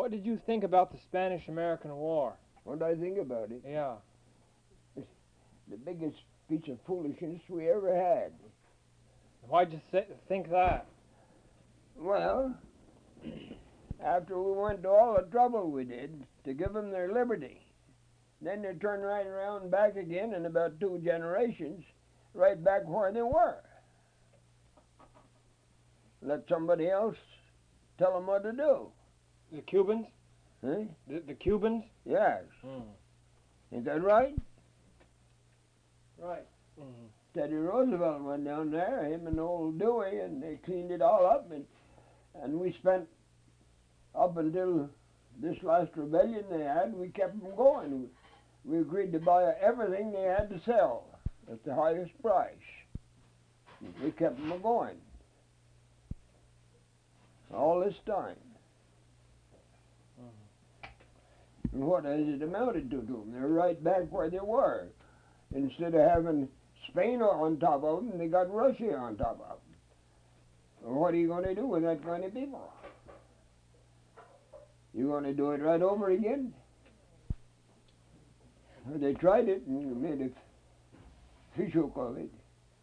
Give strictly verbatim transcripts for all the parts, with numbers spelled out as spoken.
What did you think about the Spanish-American War? What do I think about it? Yeah. It's the biggest piece of foolishness we ever had. Why'd you th think that? Well, after we went to all the trouble we did to give them their liberty, then they turned right around back again in about two generations, right back where they were. Let somebody else tell them what to do. The Cubans? Huh? The, the Cubans? Yes. Mm. Is that right? Right. Mm. Teddy Roosevelt went down there, him and old Dewey, and they cleaned it all up, and and we spent up until this last rebellion they had, we kept them going. We agreed to buy everything they had to sell at the highest price. We kept them going all this time. Mm-hmm. And what has it amounted to to them? They're right back where they were. Instead of having Spain on top of them, they got Russia on top of them. Well, what are you going to do with that kind of people? You going to do it right over again? Well, they tried it and made a fish hook of it.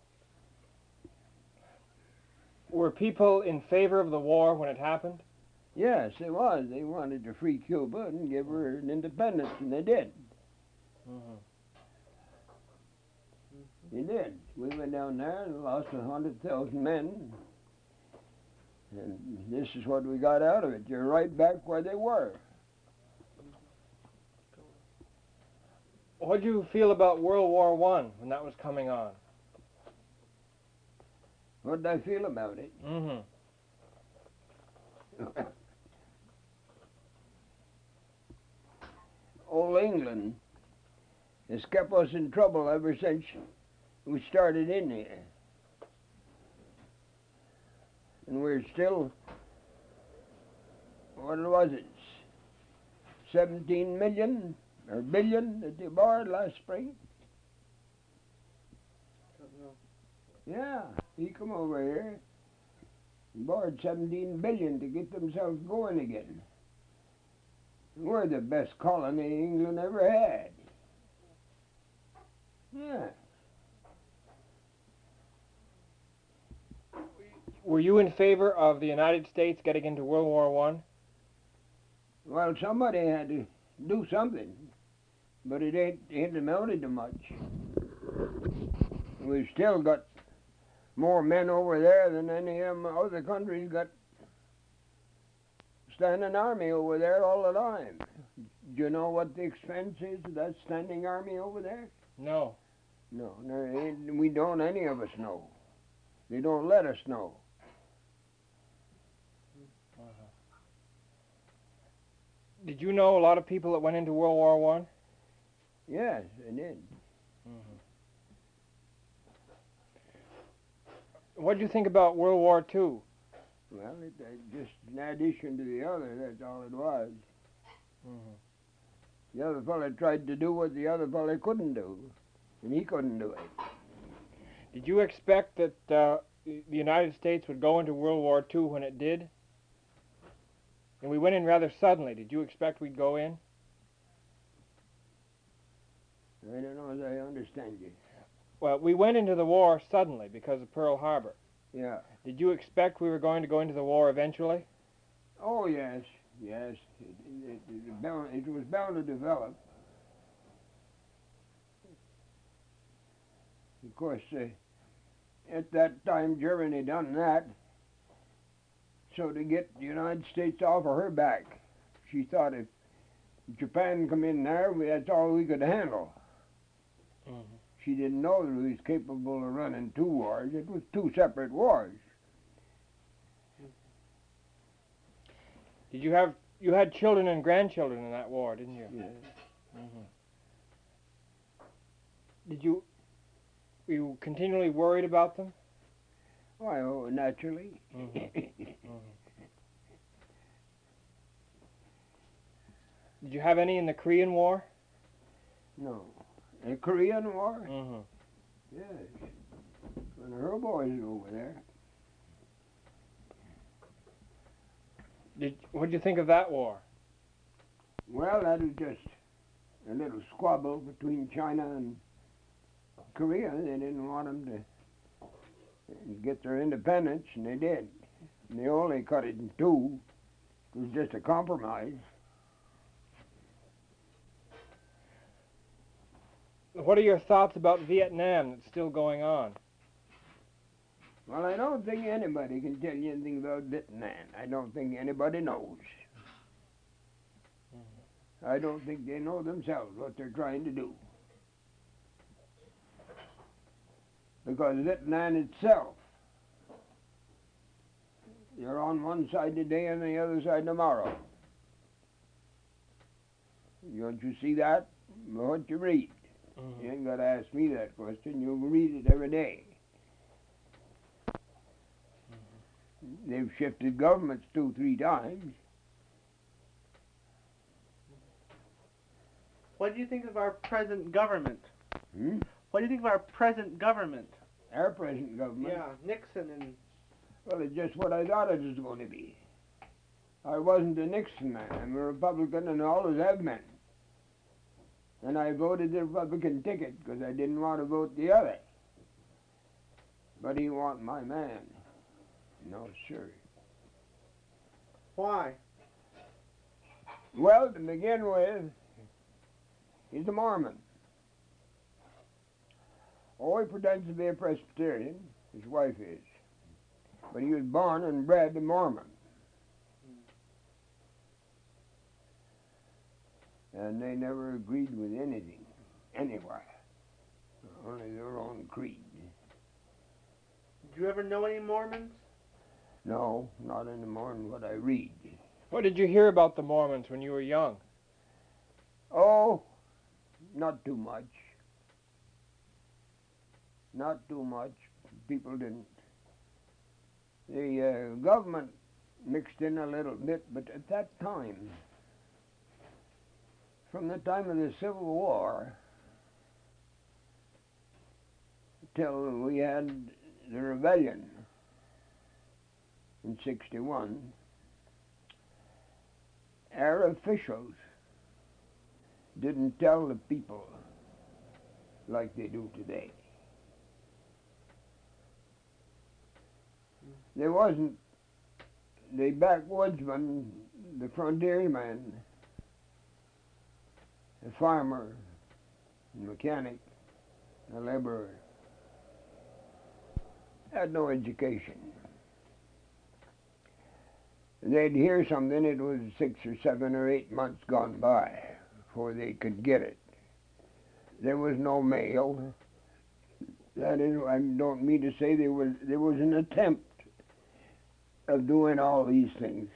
Were people in favor of the war when it happened? Yes, they was. They wanted to free Cuba and give her an independence, and they did. Mm-hmm. They did. We went down there and lost a hundred thousand men. And this is what we got out of it. You're right back where they were. What did you feel about World War One when that was coming on? What did I feel about it? Mm-hmm. Old England has kept us in trouble ever since we started in here. And we're still, what was it, seventeen million or billion that they borrowed last spring? Yeah, he come over here and borrowed seventeen billion to get themselves going again. We're the best colony England ever had. Yeah. Were you in favor of the United States getting into World War One? Well, somebody had to do something, but it ain't, ain't amounted to much. We've still got more men over there than any of them other countries got standing army over there all the time. Do you know what the expense is of that standing army over there? No. No, there ain't, we don't any of us know. They don't let us know. Uh-huh. Did you know a lot of people that went into World War One? Yes, they did. Mm-hmm. What did you think about World War Two? Well, it, uh, just in addition to the other, that's all it was. Mm-hmm. The other fellow tried to do what the other fellow couldn't do, and he couldn't do it. Did you expect that uh, the United States would go into World War Two when it did? And we went in rather suddenly. Did you expect we'd go in? I don't know as I understand you. Well, we went into the war suddenly because of Pearl Harbor. Yeah. Did you expect we were going to go into the war eventually? Oh, yes, yes. It, it, it, it, bound, it was bound to develop. Of course, uh, at that time, Germany done that so to get the United States off of her back. She thought if Japan come in there, we, that's all we could handle. Mm-hmm. She didn't know that we was capable of running two wars. It was two separate wars. Did you have you had children and grandchildren in that war, didn't you? Yeah. Mm-hmm. Did you were you continually worried about them? Why, oh, naturally. Mm-hmm. Mm-hmm. Did you have any in the Korean War? No. The Korean War? Mm-hmm. Yes. When her boys were over there. Did what did you think of that war? Well, that was just a little squabble between China and Korea. They didn't want them to get their independence, and they did. And they only cut it in two. It was just a compromise. What are your thoughts about Vietnam that's still going on? Well, I don't think anybody can tell you anything about Vietnam. I don't think anybody knows. I don't think they know themselves what they're trying to do. Because Vietnam itself, you're on one side today and the other side tomorrow. Don't you see that? What you read. Mm-hmm. You ain't got to ask me that question. You'll read it every day. Mm-hmm. They've shifted governments two, three times. What do you think of our present government? Hmm? What do you think of our present government? Our present government? Yeah, Nixon and... Well, it's just what I thought it was going to be. I wasn't a Nixon man. I'm a Republican and always have been. And I voted the Republican ticket because I didn't want to vote the other. But he want my man. No, sir. Why? Well, to begin with, he's a Mormon. Oh, he pretends to be a Presbyterian. His wife is. But he was born and bred a Mormon. And they never agreed with anything, anywhere. Only their own creed. Did you ever know any Mormons? No, not anymore in what I read. What did you hear about the Mormons when you were young? Oh, not too much. Not too much. People didn't. The uh, government mixed in a little bit, but at that time, from the time of the Civil War till we had the rebellion in sixty-one, our officials didn't tell the people like they do today. There wasn't the backwoodsman, the frontiersman, the farmer, the mechanic, the laborer, had no education. They'd hear something, it was six or seven or eight months gone by before they could get it. There was no mail. That is, I don't mean to say there was, there was an attempt of doing all these things.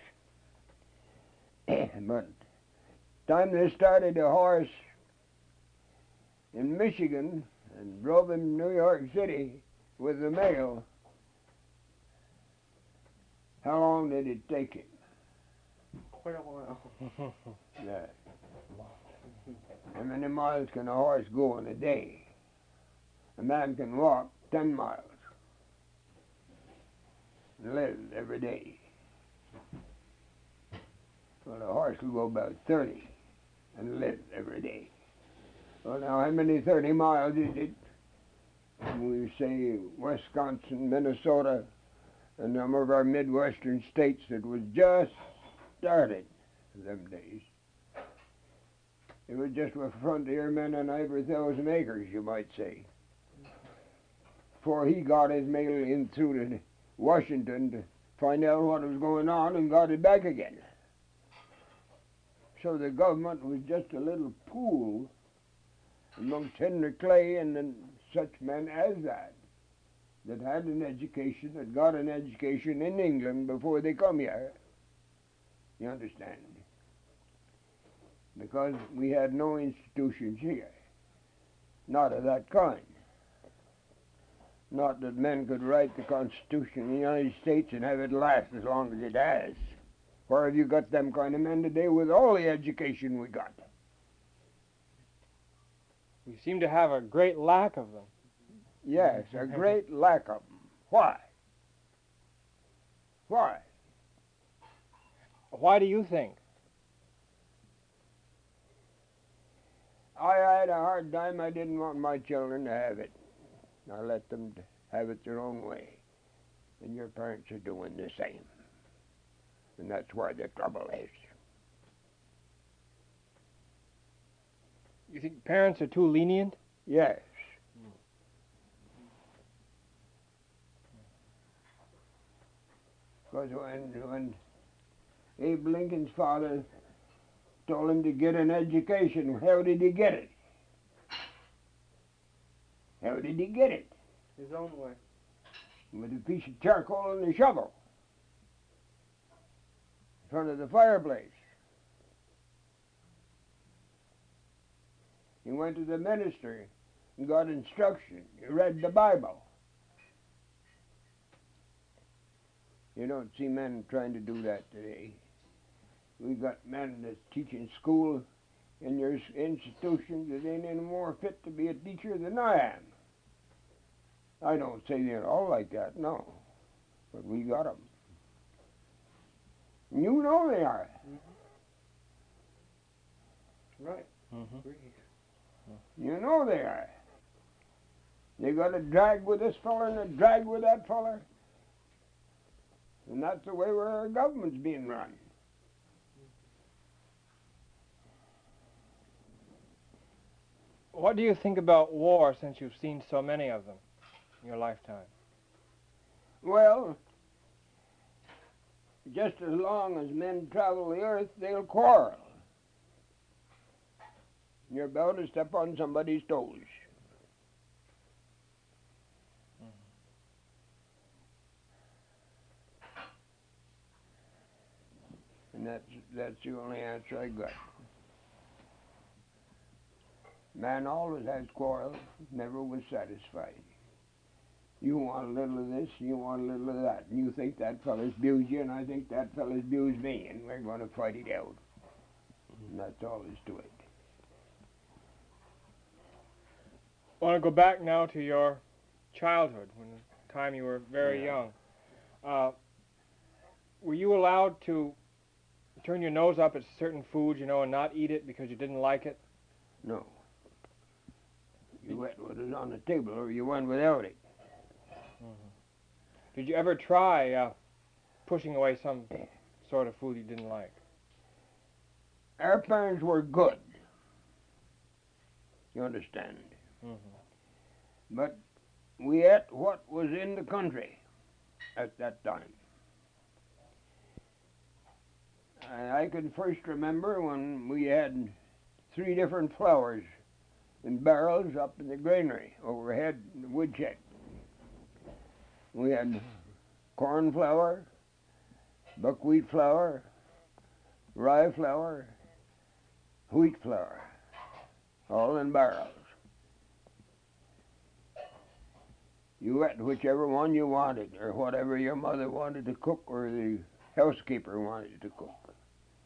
But time they started a horse in Michigan and drove him to New York City with the mail, how long did it take him? Quite a while. Yeah. How many miles can a horse go in a day? A man can walk ten miles and live every day. Well, a horse will go about thirty and live every day. Well, now, how many thirty miles is it? We say Wisconsin, Minnesota, a number of our Midwestern states that was just started in them days. It was just with frontiermen on every thousand acres, you might say. Before he got his mail in through to Washington to find out what was going on and got it back again. So the government was just a little pool amongst Henry Clay and then such men as that, that had an education, that got an education in England before they come here. You understand? Because we had no institutions here, not of that kind. Not that men could write the Constitution of the United States and have it last as long as it has. Where have you got them kind of men today with all the education we got? We seem to have a great lack of them. Yes, a great lack of them. Why? Why? Why do you think? I had a hard time. I didn't want my children to have it. I let them have it their own way. And your parents are doing the same. And that's where the trouble is. You think parents are too lenient? Yes. Because when, when Abe Lincoln's father told him to get an education, how did he get it? How did he get it? His own way. With a piece of charcoal and a shovel in front of the fireplace. He went to the minister and got instruction. He read the Bible. You don't see men trying to do that today. We got men that teach in school in your institutions that ain't any more fit to be a teacher than I am. I don't say they're all like that, no. But we got them. You know they are. Mm-hmm. Right. Mm-hmm. Agree. You know they are. They got a drag with this fella and a drag with that fella. And that's the way where our government's being run. What do you think about war since you've seen so many of them in your lifetime? Well, just as long as men travel the earth, they'll quarrel. You're bound to step on somebody's toes. And that's, that's the only answer I got. Man always has quarrels, never was satisfied. You want a little of this, you want a little of that, and you think that fella's abused you, and I think that fella's abused me, and we're going to fight it out. And that's all there's to it. I want to go back now to your childhood, when the time you were very Yeah. young. Uh, were you allowed to turn your nose up at certain foods, you know, and not eat it because you didn't like it? No. You ate what was on the table, or you went without it. Did you ever try uh, pushing away some sort of food you didn't like? Our parents were good. You understand? Mm-hmm. But we ate what was in the country at that time. I, I can first remember when we had three different flours in barrels up in the granary overhead in the woodshed. We had corn flour, buckwheat flour, rye flour, wheat flour, all in barrels. You ate whichever one you wanted, or whatever your mother wanted to cook, or the housekeeper wanted to cook.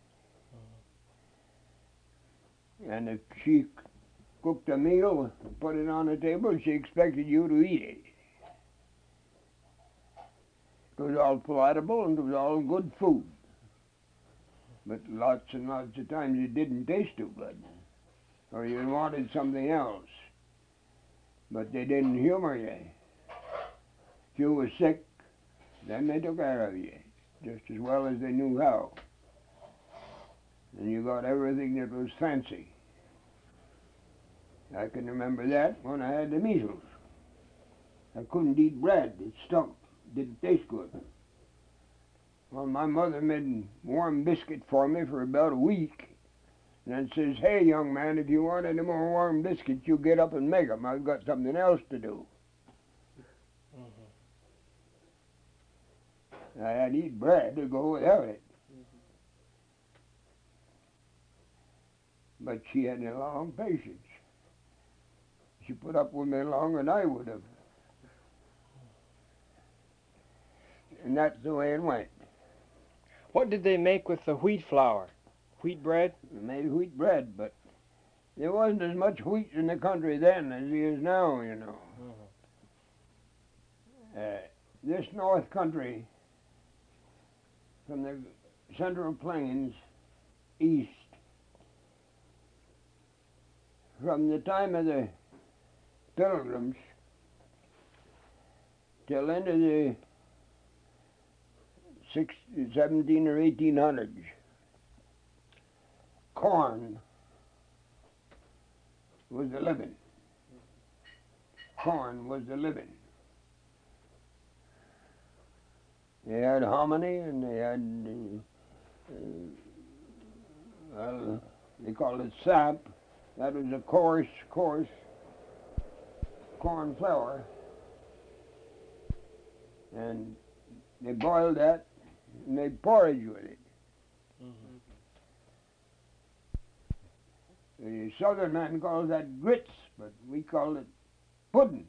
And if she cooked a meal and put it on the table, she expected you to eat it. It was all palatable and it was all good food. But lots and lots of times it didn't taste too good. Or you wanted something else. But they didn't humor you. If you were sick, then they took care of you, just as well as they knew how. And you got everything that was fancy. I can remember that when I had the measles. I couldn't eat bread, it stunk. Didn't taste good. Well, my mother made warm biscuit for me for about a week, and then says, "Hey, young man, if you want any more warm biscuits, you get up and make them. I've got something else to do." Mm-hmm. I had to eat bread to go without it. Mm-hmm. But she had a long patience. She put up with me longer than I would have. And that's the way it went. What did they make with the wheat flour? Wheat bread? We made wheat bread, but there wasn't as much wheat in the country then as there is now, you know. Mm-hmm. Uh, this north country, from the Central Plains east, from the time of the Pilgrims till into the six, seventeen or eighteen hundreds, corn was the living. Corn was the living. They had hominy and they had, uh, uh, well, they called it sap. That was a coarse, coarse corn flour. And they boiled that and made porridge with it. The southern man calls that grits, but we call it pudding.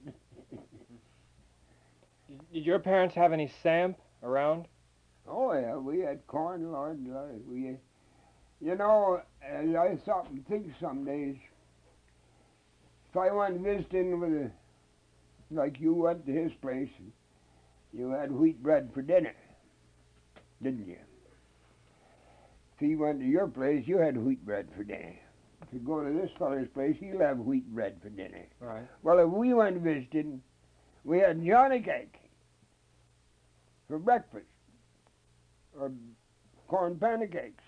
Did your parents have any samp around? Oh yeah, we had corn, Lord, Lord. We, you know, as I stop and think some days, if I went visiting with a, like you went to his place, you had wheat bread for dinner, didn't you? If he went to your place, you had wheat bread for dinner. If you go to this fellow's place, he'll have wheat bread for dinner. Right. Well, if we went visiting, we had johnny cake for breakfast, or corn pancakes,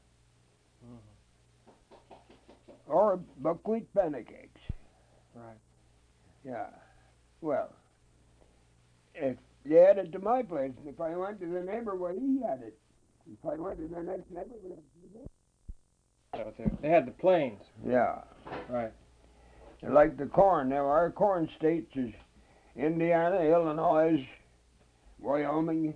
Mm-hmm. or buckwheat pancakes. Right. Yeah. Well, if they had it to my place, if I went to the neighbor, well, he had it. If I went to the next neighbor, well, That was it. They had the plains. yeah. Right. Like the corn. Now, our corn states is Indiana, Illinois, Wyoming.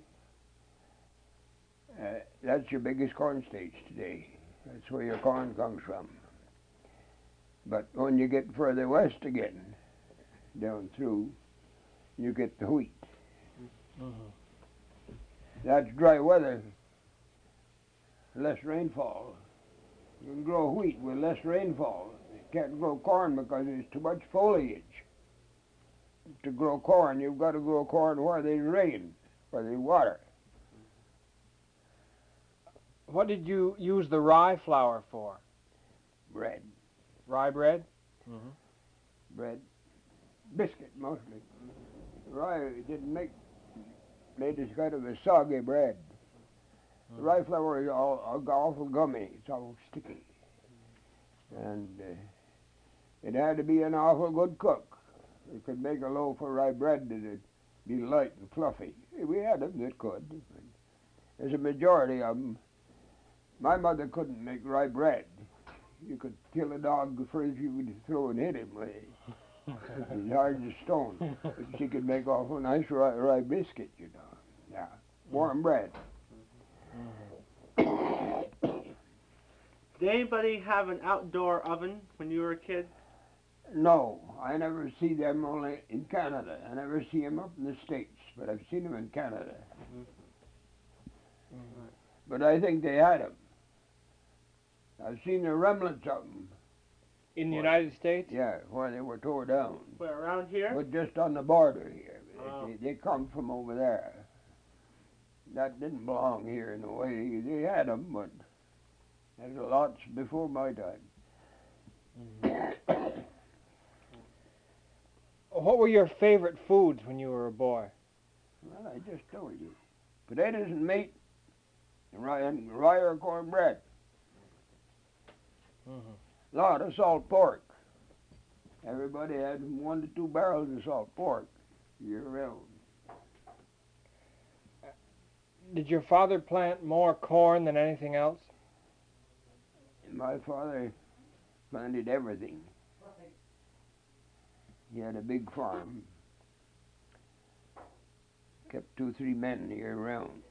Uh, that's your biggest corn states today. That's where your corn comes from. But when you get further west again, down through, you get the wheat. Mm-hmm. That's dry weather, less rainfall. You can grow wheat with less rainfall. You can't grow corn because there's too much foliage. To grow corn, you've got to grow corn where there's rain, where there's water. What did you use the rye flour for? Bread. Rye bread? Mm-hmm. Bread. Biscuit, mostly. Rye didn't make, made this kind of a soggy bread. The rye flour is all, all awful gummy. It's all sticky. And uh, it had to be an awful good cook. You could make a loaf of rye bread that'd be light and fluffy. We had them that could. There's a majority of them. My mother couldn't make rye bread. You could kill a dog before you would throw and hit him with it. It's hard as a stone. But she could make awful nice rye, rye biscuit, you know. Yeah, warm bread. Did anybody have an outdoor oven when you were a kid? No, I never see them only in Canada. I never see them up in the States, but I've seen them in Canada. Mm-hmm. But I think they had them. I've seen the remnants of them. In the What? United States? Yeah, where they were tore down. Where, around here? But just on the border here. Oh. They, they come from over there. That didn't belong here in a way. They had them, but there's lots before my time. Mm-hmm. What were your favorite foods when you were a boy? Well, I just told you. Potatoes and meat, and rye, and rye or cornbread. Mm-hmm. A lot of salt pork. Everybody had one to two barrels of salt pork year round. Did your father plant more corn than anything else? And my father planted everything. He had a big farm. Kept two, three men year round.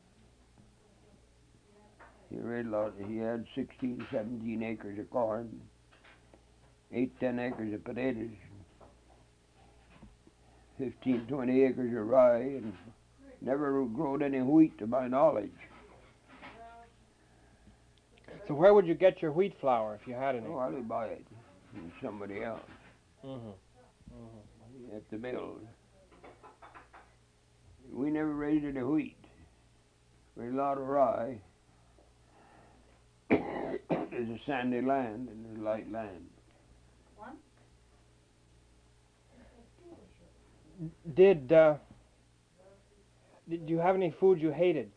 He had a lot. He had sixteen, seventeen acres of corn, eight, ten acres of potatoes, fifteen, twenty acres of rye, and never growed any wheat to my knowledge. So where would you get your wheat flour if you had any? Oh, I'll buy it from somebody else Mm-hmm. Mm-hmm. at the mill. We never raised any wheat. We had a lot of rye. There's a sandy land and there's light land. Did uh, did you have any food you hated?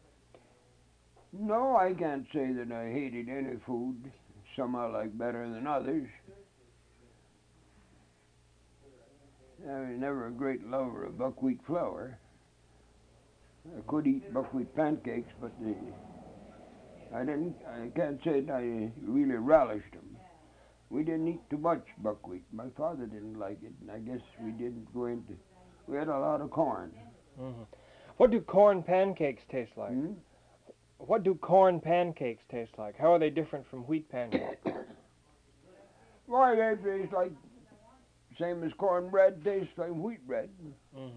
No, I can't say that I hated any food. Some I like better than others. I was never a great lover of buckwheat flour. I could eat buckwheat pancakes, but the, I didn't. I can't say that I really relished them. We didn't eat too much buckwheat. My father didn't like it, and I guess we didn't go into. We had a lot of corn. Mm-hmm. What do corn pancakes taste like? Hmm? What do corn pancakes taste like? How are they different from wheat pancakes? Why, they taste like same as cornbread tastes like wheat bread. Mm-hmm.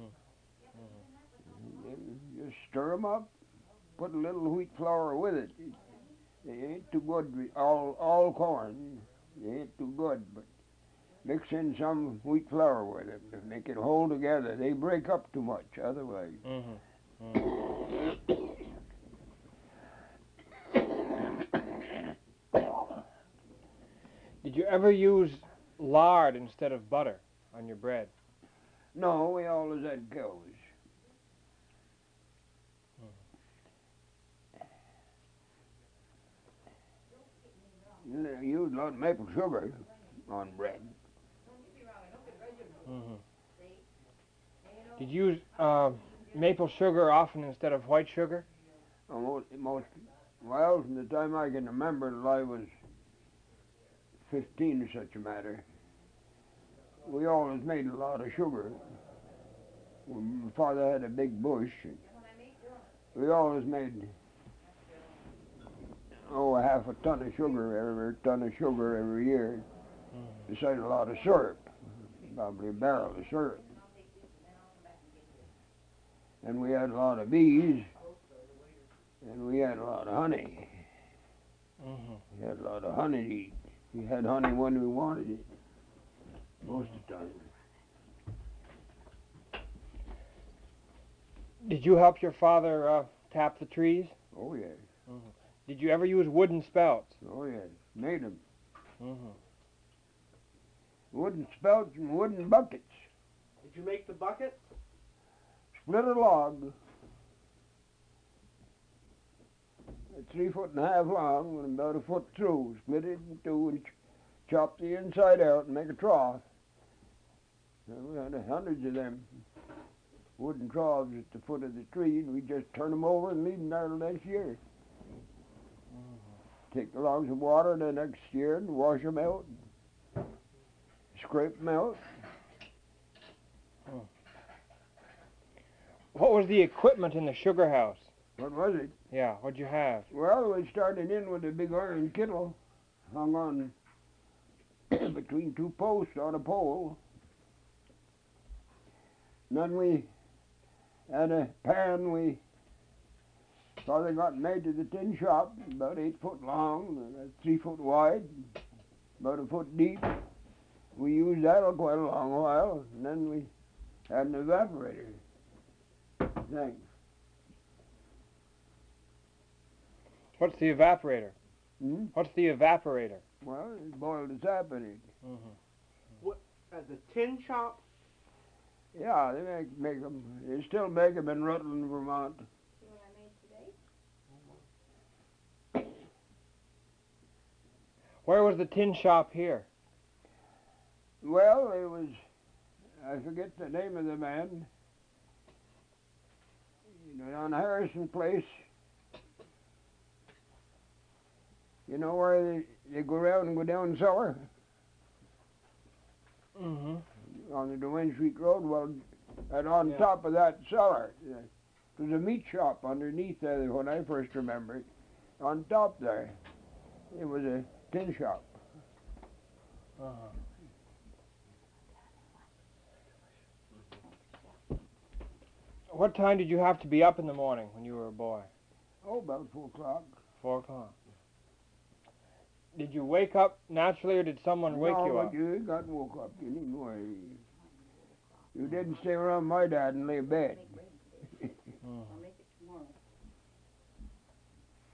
You just stir them up, put a little wheat flour with it. it they ain't too good. with All all corn, they ain't too good. But mix in some wheat flour with it to make it hold together. They break up too much otherwise. Mm-hmm. Mm-hmm. Did you ever use lard instead of butter on your bread? No, we always had cows. You used a lot of maple sugar on bread. Mm-hmm. Did you use uh, maple sugar often instead of white sugar? Almost, most, well, from the time I can remember till I was fifteen or such a matter, we always made a lot of sugar. My father had a big bush. And we always made, oh, a half a ton of sugar, every ton of sugar every year, Mm-hmm. besides a lot of syrup, probably a barrel of syrup. And we had a lot of bees, and we had a lot of honey. Mm-hmm. We had a lot of honey to eat. We had honey when we wanted it, most of the time. Did you help your father uh, tap the trees? Oh, yes. Mm-hmm. Did you ever use wooden spouts? Oh, yes. Made them. Mm-hmm. Wooden spouts and wooden buckets. Did you make the bucket? Split a log, three foot and a half long and about a foot through. Split it in two and ch- chop the inside out and make a trough. And we had hundreds of them wooden troughs at the foot of the tree, and we just turn them over and leave them there till next year. Mm-hmm. Take the logs of water the next year and wash them out, scrape them out. What was the equipment in the sugar house? What was it? Yeah, what'd you have? Well, we started in with a big iron kettle hung on between two posts on a pole. And then we had a pan we father got made to the tin shop, about eight foot long and three foot wide, about a foot deep. We used that for quite a long while, and then we had an evaporator thing. What's the evaporator? Hmm? What's the evaporator? Well, it boiled the sap in it. Mm-hmm. At the tin shop? Yeah, they make, make them. They still make them in Rutland, Vermont. Where was the tin shop here? Well, it was, I forget the name of the man, you know, on Harrison Place. You know where they, they go around and go down cellar? Mm-hmm. On the Duane Street Road. Well, and on Yeah. top of that cellar, uh, there's a meat shop underneath there when I first remember it. On top there, it was a tin shop. Uh-huh. What time did you have to be up in the morning when you were a boy? Oh, about four o'clock. Four o'clock. Did you wake up naturally, or did someone wake no, you but up? you got woke up. You didn't worry. You didn't stay around my dad and lay in bed. Mhm.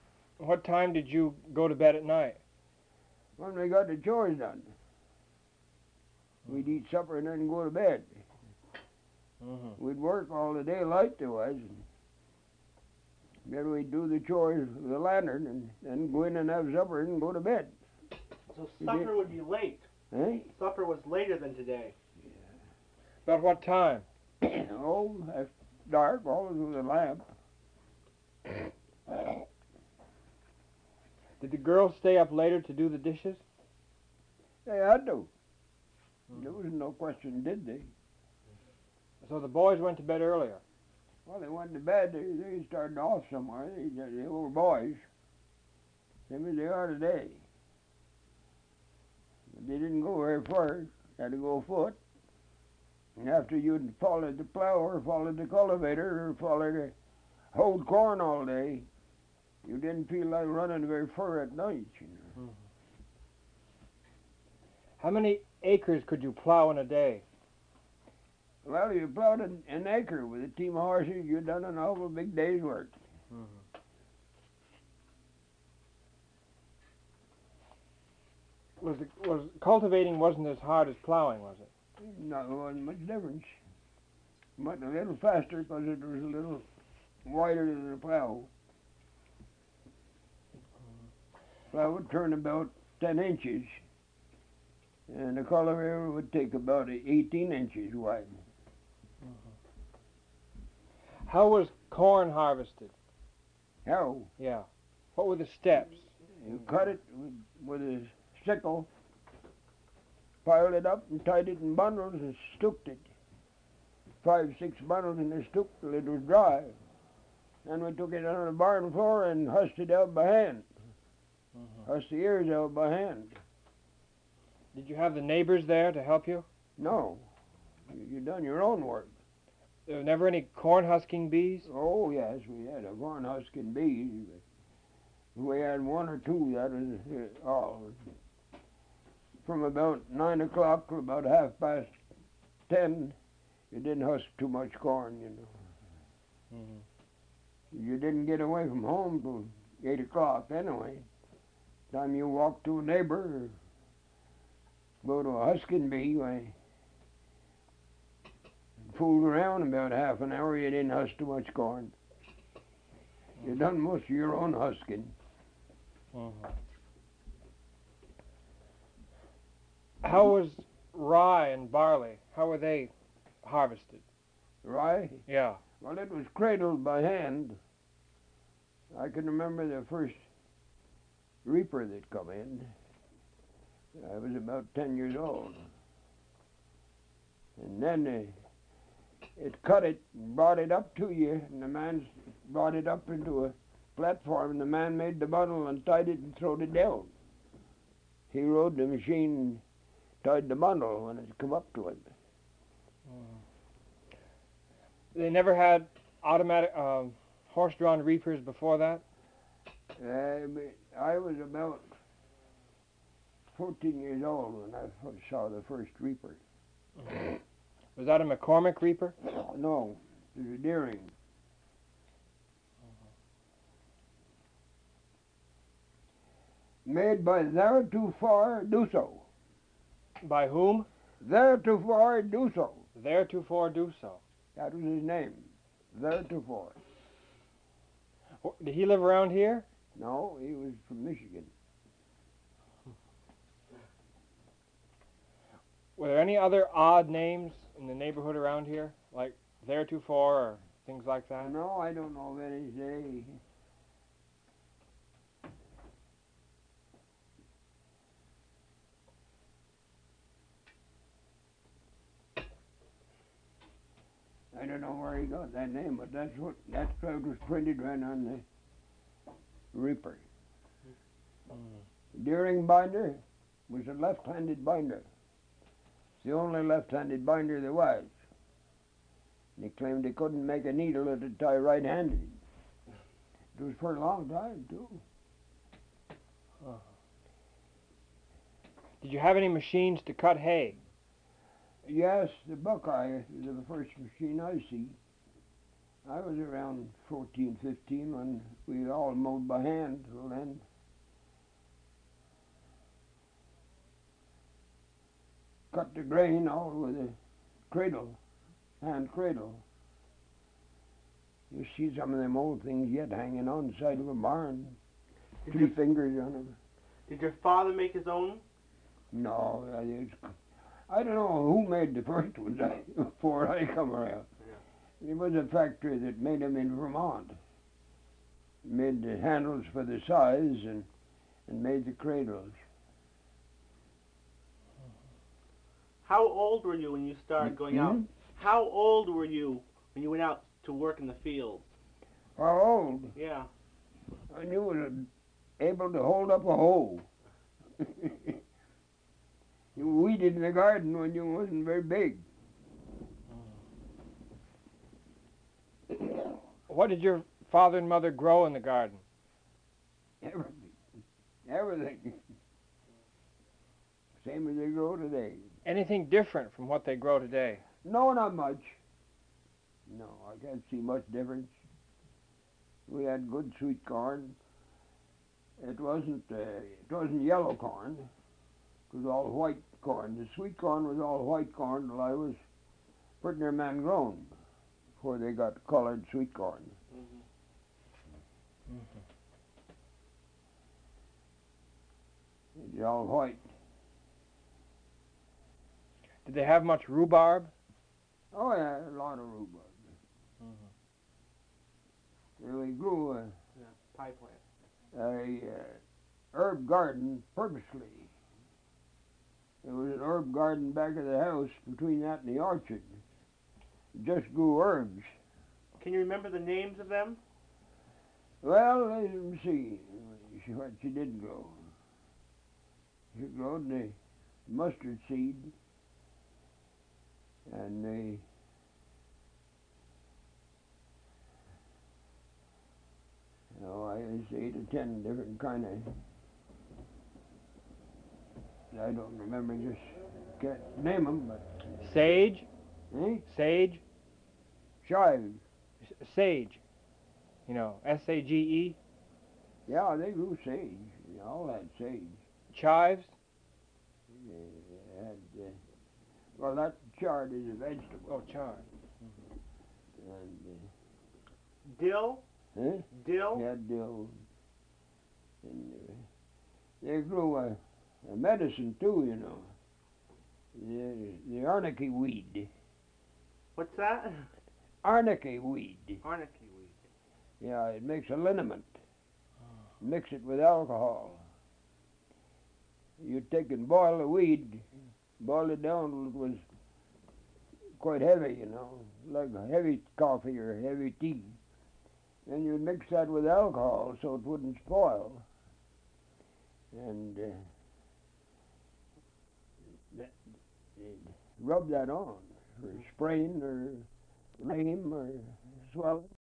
What time did you go to bed at night? When we got the chores done. We'd eat supper and then go to bed. Mm-hmm. We'd work all the day light there was. And then we'd do the chores with the lantern and then go in and have supper and go to bed. So You supper did- would be late. Eh? Supper was later than today. About what time? Oh, after dark, always with a lamp. Did the girls stay up later to do the dishes? They had to. There was no question, did they? So the boys went to bed earlier. Well, they went to bed. They, they started off somewhere. They, they were boys. Same as they are today. But they didn't go very far. Had to go foot. And after you'd followed the plow or followed the cultivator or followed the hoed corn all day, you didn't feel like running very far at night, you know. How many acres could you plow in a day? Well, you plowed an, an acre with a team of horses, you done an awful big day's work. Mm-hmm. Was the, was cultivating wasn't as hard as plowing, was it? Not wasn't much difference. Went a little faster because it was a little wider than the plow. Plow would turn about ten inches, and the cultivator would take about eighteen inches wide. How was corn harvested? How? Yeah. What were the steps? You cut it with, with a sickle, piled it up and tied it in bundles and stooked it. Five, six bundles in the stook till it was dry. Then we took it on the barn floor and husked it out by hand. Mm-hmm. Husked the ears out by hand. Did you have the neighbors there to help you? No, you, you done your own work. There were never any corn husking bees? Oh yes, we had a corn husking bees. We had one or two, that was uh, all. From about nine o'clock to about half past ten, you didn't husk too much corn, you know. Mm-hmm. You didn't get away from home till eight o'clock anyway. Time you walk to a neighbor or go to a husking bee, why, fooled around about half an hour, you didn't husk too much corn. You done most of your own husking. Mm-hmm. How was rye and barley? How were they harvested? Rye? Yeah. Well, it was cradled by hand. I can remember the first reaper that come in. I was about ten years old. And then uh, it cut it and brought it up to you, and the man brought it up into a platform, and the man made the bundle and tied it and throwed it down. He rode the machine and tied the bundle when it come up to him. They never had automatic um, horse-drawn reapers before that? Uh, I was about fourteen years old when I first saw the first reaper. Was that a McCormick reaper? No, it was a Deering. Made by Theretofore Dusso. By whom? Theretofore Dusso. Theretofore Dusso. That was his name. Theretofore. Wh- Did he live around here? No, he was from Michigan. Were there any other odd names in the neighborhood around here? Like Theretofore or things like that? No, I don't know of any say. I don't know where he got that name, but that's what that's what was printed right on the reaper. Mm. Deering binder was a left-handed binder. It's the only left-handed binder there was. They claimed they couldn't make a needle that would tie right-handed. It was for a long time too. Uh-huh. Did you have any machines to cut hay? Yes, the Buckeye was the first machine I see. I was around fourteen, fifteen when we all mowed by hand till then. cut the grain out with a cradle, hand cradle. You see some of them old things yet hanging on the side of a barn. Did Three your, fingers on them. did your father make his own? No, I, it's, I don't know who made the first ones I, before I come around. Yeah. It was a factory that made them in Vermont. Made the handles for the size and, and made the cradles. How old were you when you started going out? Hmm? How old were you when you went out to work in the fields? How old? Yeah. I knew was able to hold up a hoe. You weeded in the garden when you wasn't very big. What did your father and mother grow in the garden? Everything. Everything. Same as they grow today. Anything different from what they grow today? No, not much. No, I can't see much difference. We had good sweet corn. It wasn't uh, it wasn't yellow corn. It was all white corn. The sweet corn was all white corn till I was pretty near man grown before they got colored sweet corn. Mm-hmm. Mm-hmm. It's all white. Did they have much rhubarb? Oh yeah, a lot of rhubarb. Mm-hmm. We grew a, Yeah. Pie plant. a uh, herb garden purposely. There was an herb garden back of the house between that and the orchard. Just grew herbs. Can you remember the names of them? Well, let me see what she did grow. She grew the mustard seed and the oh, I was eight or ten different kind of. I don't remember, just can't name them, but Sage? eh? Sage? Chives. S- Sage. You know, S A G E? Yeah, they grew sage. They all had sage. Chives? They had, uh, well, that chard is a vegetable. Oh, chives. And, Dill? uh, huh? Dill? They had dill. And uh, they grew a, a medicine too, you know. The, the arnica weed. What's that? Arnica weed. Arnica weed. Yeah, it makes a liniment. Mix it with alcohol. You take and boil the weed, boil it down till it was quite heavy, you know, like a heavy coffee or heavy tea. Then you'd mix that with alcohol so it wouldn't spoil. And uh, that, you'd rub that on for sprain or lame or swelling.